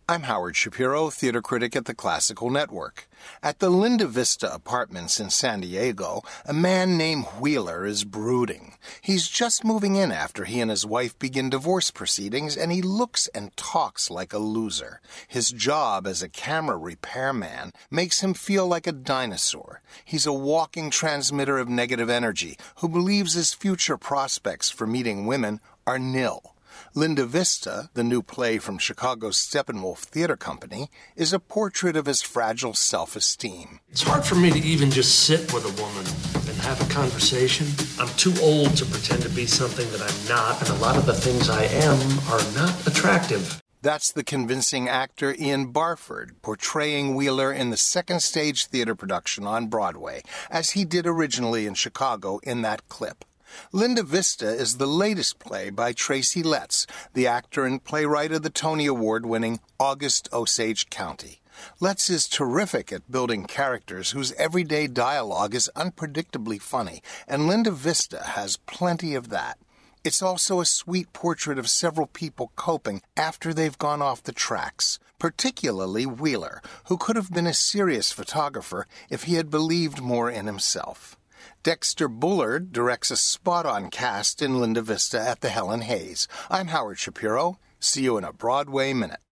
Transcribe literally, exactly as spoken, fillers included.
I'm Howard Shapiro, theater critic at the Classical Network. At the Linda Vista Apartments in San Diego, a man named Wheeler is brooding. He's just moving in after he and his wife begin divorce proceedings, and he looks and talks like a loser. His job as a camera repairman makes him feel like a dinosaur. He's a walking transmitter of negative energy who believes his future prospects for meeting women are nil. Linda Vista, the new play from Chicago's Steppenwolf Theater Company, is a portrait of his fragile self-esteem. It's hard for me to even just sit with a woman and have a conversation. I'm too old to pretend to be something that I'm not, and a lot of the things I am are not attractive. That's the convincing actor Ian Barford, portraying Wheeler in the second stage theater production on Broadway, as he did originally in Chicago in that clip. Linda Vista is the latest play by Tracy Letts, the actor and playwright of the Tony Award-winning August Osage County. Letts is terrific at building characters whose everyday dialogue is unpredictably funny, and Linda Vista has plenty of that. It's also a sweet portrait of several people coping after they've gone off the tracks, particularly Wheeler, who could have been a serious photographer if he had believed more in himself. Dexter Bullard directs a spot-on cast in Linda Vista at the Helen Hayes. I'm Howard Shapiro. See you in a Broadway Minute.